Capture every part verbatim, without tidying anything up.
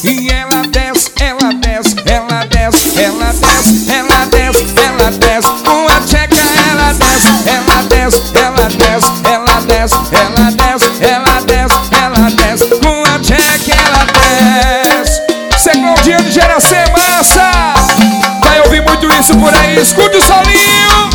E ela desce, ela desce, ela desce, ela desce, ela desce, ela desce. Com a tcheca ela desce, ela desce, ela desce, ela desce, ela desce, ela desce, ela desce. Com a tcheca ela desce. Cê Claudinho de Geração é massa. Vai ouvir muito isso por aí. Escute o solinho.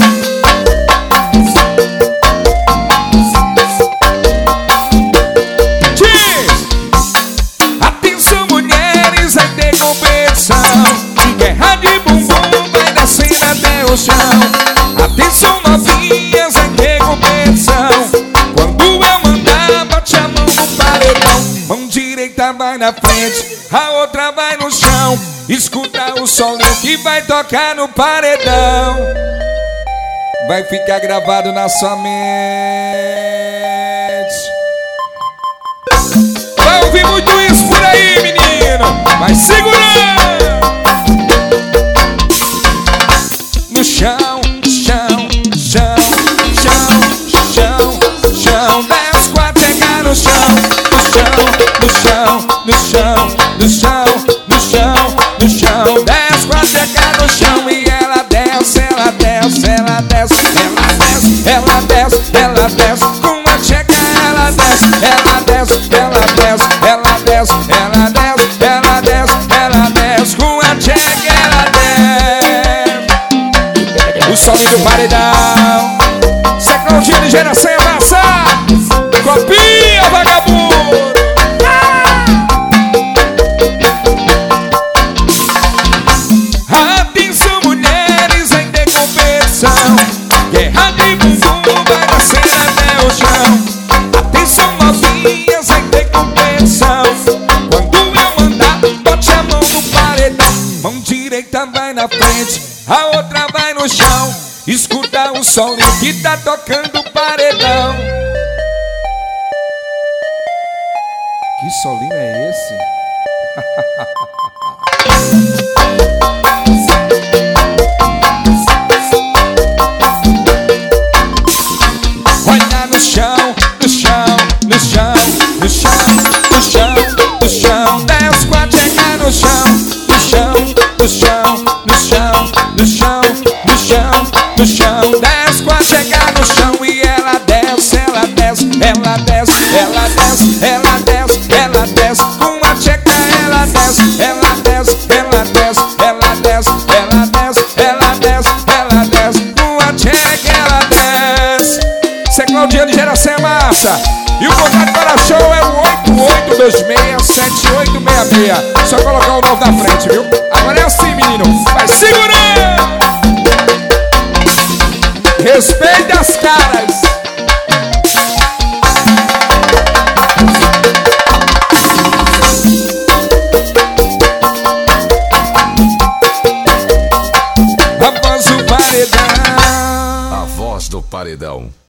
Guerra de bumbum vai descendo até o chão. Atenção novinhas, vai ter competição. Quando eu mandar, bate a mão no paredão. Mão direita vai na frente, a outra vai no chão. Escuta o solinho que vai tocar no paredão. Vai ficar gravado na sua mente. Vai ouvir muito isso por aí, menino. Vai segurando. No chão, chão, chão, chão, chão, chão. Desce com a tcheca no chão. No chão, no chão, no chão, no chão, no chão, no chão. Desce com a tcheca no chão. E ela desce, ela desce, ela desce, ela desce, ela desce, ela desce. Com a tcheca ela desce, ela desce, ela desce, ela desce, ela desce, ela desce, ela desce. Com a tcheca ela desce. O solinho do paredão. Cê Claudinho de Geração é massa. Copia, vagabundo. Atenção mulheres, vai ter competição. Guerra de bumbum vai descer até o chão. Atenção novinhas, vai ter competição. Quando eu mandar, bote a mão no paredão. Mão direita vai na frente, a outra vai no chão. Escuta o solinho que tá tocando o paredão. Que solinho é esse? Olha no chão, no chão, no chão, no chão, no chão, no chão. Desce com a tcheca no chão. No chão, no chão, no chão, no chão, no chão, no chão. Desce com a tcheca no chão. E ela desce, ela desce, ela desce, ela desce, ela desce, ela desce. Com a tcheca ela desce, ela desce, ela desce, ela desce, ela desce, ela desce, ela desce. Com a tcheca ela desce. Cê Claudinho de Geração é massa. E o contato para show é o oito oito dois seis sete oito seis seis. Só colocar o nove na frente, viu? Agora é assim, menino. Vai segurando. Respeite as caras. A voz do paredão. A voz do paredão.